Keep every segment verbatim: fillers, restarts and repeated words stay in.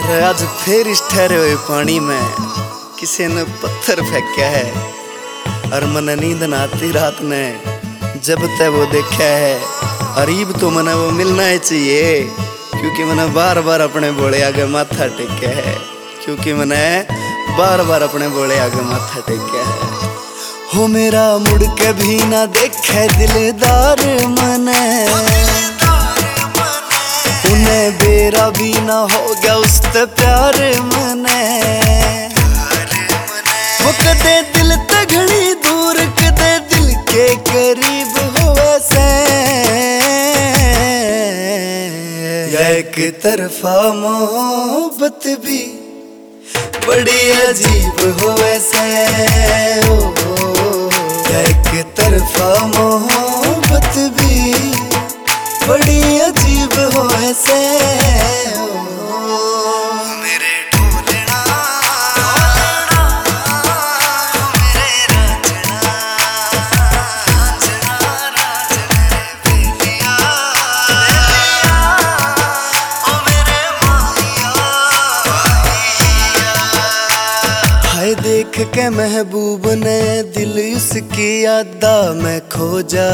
आज फिर इस ठहरे हुए पानी में किसी ने पत्थर फेंका है और मन नींद न आती रात ने जब तक वो देखा है। अरीब तो मने वो मिलना ही चाहिए क्योंकि मैंने बार बार अपने बोले आगे माथा टेका है, क्योंकि मैंने बार बार अपने बोले आगे माथा टेका है। हो मेरा मुड़ के भी ना देखे दिलदार मने, उन्हें बेरा भी ना हो गया उससे प्यार मने। वो कदे दिल ते घड़ी दूर कदे दिल के करीब हुए से, या एक तरफा मोहब्बत भी बड़ी अजीब हुए से। या एक तरफा मोहब्बत भी बड़ी अजीब हुए से। मेरे ढोलना मेरे रांझना रांझना रांझ मेरे बेलिया ओ मेरे माहिया हाय देख के महबूब ने दिल उसकी यादा में खो जा,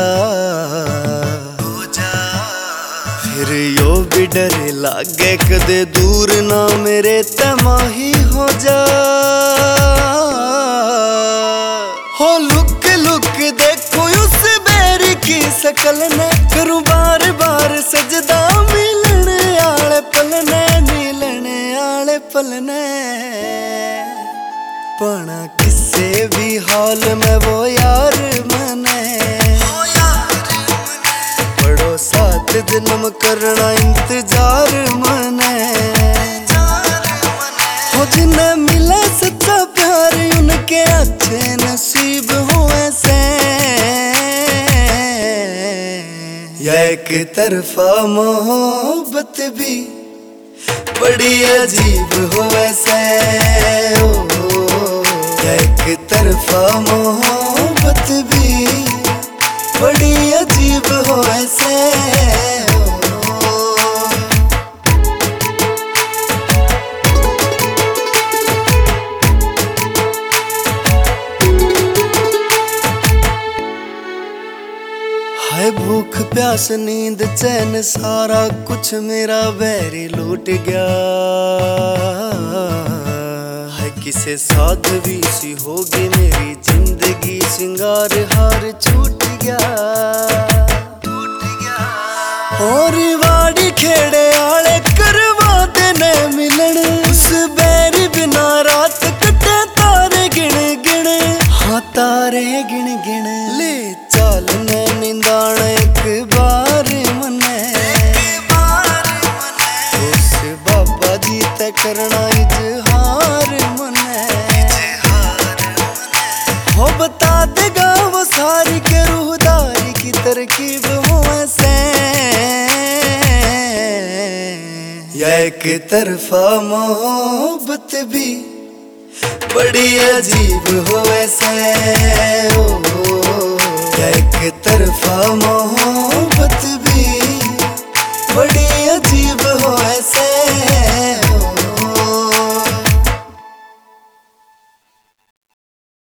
फिर यो भी डरे लागे कदे दूर ना मेरे तमाही हो जा। हो लुक लुक देखो उस बैरी की शकल ने, करूं बार बार सजदा मिलने आले पलने मिलने आले पलने। पना किसे भी हाल में वो यार मने, बड़ो सात जन्म करना इंतजार मने। हो जिन्हें मिले सच्चा प्यार उनके अच्छे नसीब हुए से। या एक तरफा मोहब्बत भी बड़ी अजीब हुए से। या एक तरफा मोहब्बत भी बड़ी अजीब हुए से। हाय भूख प्यास नींद चैन सारा कुछ मेरा बैरी लूट गया। हाय किसे साधवी सी होगी मेरी जिंदगी, सिंगार हार छूट गया टूट गया। और वाड़ी खेड़े आले करवा देने मिलन, उस बैरी बिना रात कटे तारे गिण गिण। हाँ तारे गिण गिण ले चालने निंदाण एक बार मने, उस बाबा जी ते करना इजहार मने। हो बता देगा वो सारी के रूहदारी की तरकीब हुए से। या एक तरफा मोहब्बत भी बड़ी अजीब हुए से। या एक तरफा मोहब्बत